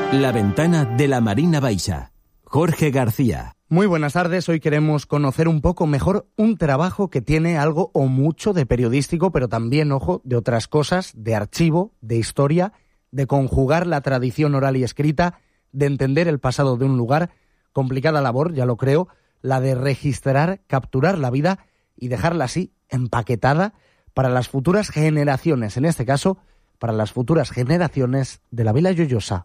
La ventana de la Marina Baixa. Jorge García. Muy buenas tardes. Hoy queremos conocer un poco mejor un trabajo que tiene algo o mucho de periodístico, pero también, ojo, de otras cosas, de archivo, de historia, de conjugar la tradición oral y escrita, de entender el pasado de un lugar. Complicada labor, ya lo creo, la de registrar, capturar la vida y dejarla así, empaquetada, para las futuras generaciones, en este caso, para las futuras generaciones de la Vila Joiosa.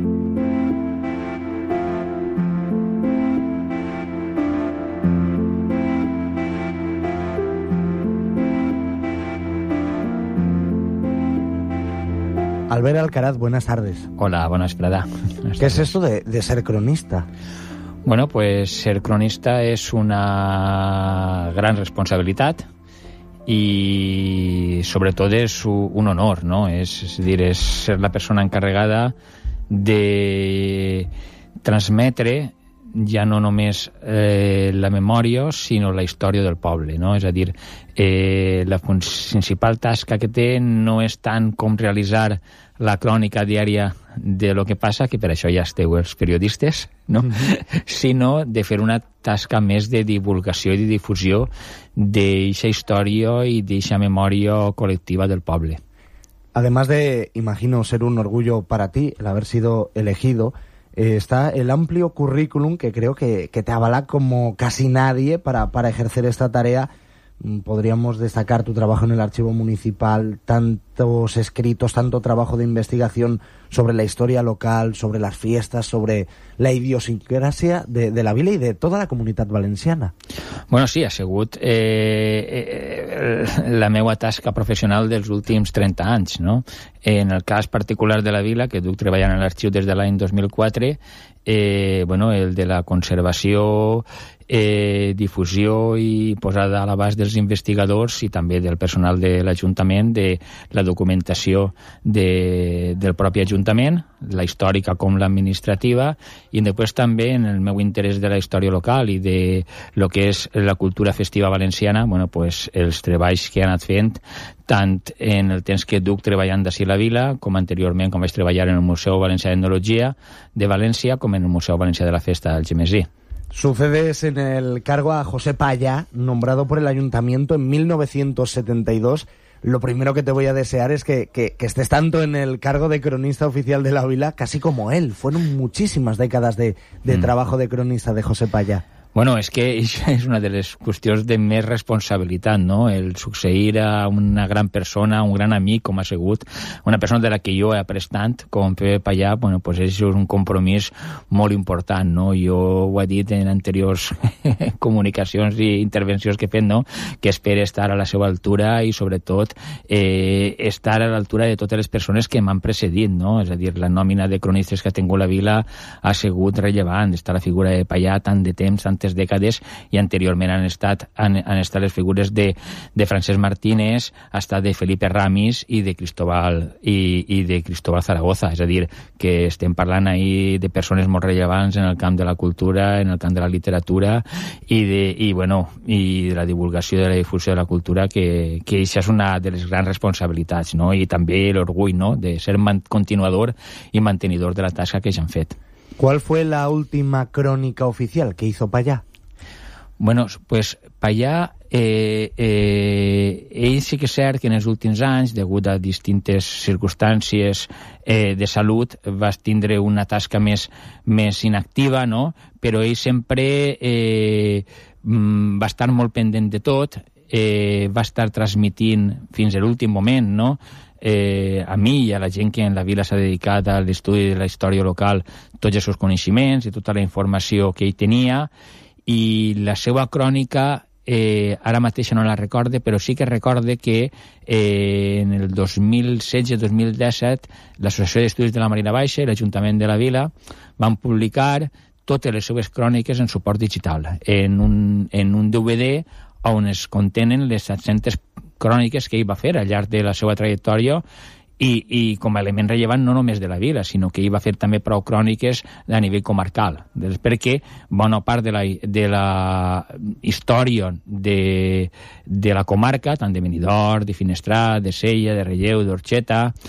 Albert Alcaraz, buenas tardes. Hola, buenas tardes. ¿Qué es esto de ser cronista? Bueno, pues ser cronista es una gran responsabilidad y sobretot és un honor, no? És dir, és ser la persona encarregada de transmetre ja no només la memòria, sinó la història del poble, no? És a dir, la principal tasca que té no és tant com realitzar la crònica diària de lo que passa, que per això ja esteu els periodistes, no? Sinó de fer una tasca més de divulgació i de difusió d'eixa història i d'eixa memòria col·lectiva del poble. Además de, imagino, ser un orgullo para ti el haber sido elegido, está el amplio currículum que creo que te avala como casi nadie para ejercer esta tarea. Podríamos destacar tu trabajo en el archivo municipal, tantos escritos, tanto trabajo de investigación sobre la historia local, sobre las fiestas, sobre la idiosincrasia de la vila y de toda la comunitat valenciana. Bueno, sí, ha sigut la meva tasca professional dels últims 30 anys, no? En el cas particular de la vila, que duc treballant en l'arxiu des de l'any 2004, bueno, el de la conservació, difusió i posada a l'abast dels investigadors i també del personal de l'Ajuntament de la documentació del propi Ajuntament, la històrica com l'administrativa, i després també en el meu interès de la història local i de lo que és la cultura festiva valenciana, bueno, pues els treballs que he anat fent tant en el temps que duc treballant d'ací a la vila, com anteriorment com vaig treballar en el Museu Valencià d'Etnologia de València, com en el Museu Valencià de la Festa del Gemesí. Sucedes en el cargo a José Payá, nombrado por el Ayuntamiento en 1972. Lo primero que te voy a desear es que estés tanto en el cargo de cronista oficial de la vila, casi como él. Fueron muchísimas décadas de trabajo de cronista de José Payá. Bueno, és que és una de les qüestions de més responsabilitat, no? El succeir a una gran persona, un gran amic, com ha sigut, una persona de la que jo he après tant, com Pepe Payá, bueno, pues és un compromís molt important, no? Jo ho he dit en anteriors comunicacions i intervencions que he fet, no? Que espero estar a la seva altura i, sobretot, estar a l'altura de totes les persones que m'han precedit, no? És a dir, la nòmina de cronistes que ha tingut la vila ha sigut rellevant. Està la figura de Payá tant de temps, tantes dècades, i anteriorment han estat les figures de Francesc Martínez, hasta de Felipe Ramis i de Cristóbal Zaragoza. És a dir, que estem parlant ahí de persones molt rellevants en el camp de la cultura, en el camp de la literatura i de la divulgació de la difusió de la cultura, que això és una de les grans responsabilitats, no? I també l'orgull, no?, de ser continuador i mantenidor de la tasca que ja han fet. ¿Cuál fue la última crónica oficial que hizo Payá? Bueno, pues Payá, ell sí que és cert que en els últims anys, degut a distintes circumstàncies de salut, va tindre una tasca més inactiva, no? Però ell sempre va estar molt pendent de tot, va estar transmitint fins a l'últim moment, no?, a mi i a la gent que en la vila s'ha dedicat a l'estudi de la història local tots els seus coneixements i tota la informació que ell tenia, i la seva crònica ara mateix no la recorde, però sí que recorde que en el 2016-2017 l'Associació d'Estudis de la Marina Baixa i l'Ajuntament de la Vila van publicar totes les seves cròniques en suport digital, en un DVD on es contenen les 700 cròniques que ell va fer al llarg de la seva trajectòria i com a element rellevant no només de la vila, sinó que ell va fer també prou cròniques a nivell comarcal, perquè bona part de la història de la comarca, tant de Benidorm, de Finestrat, de Sella, de Relleu, d'Orxeta,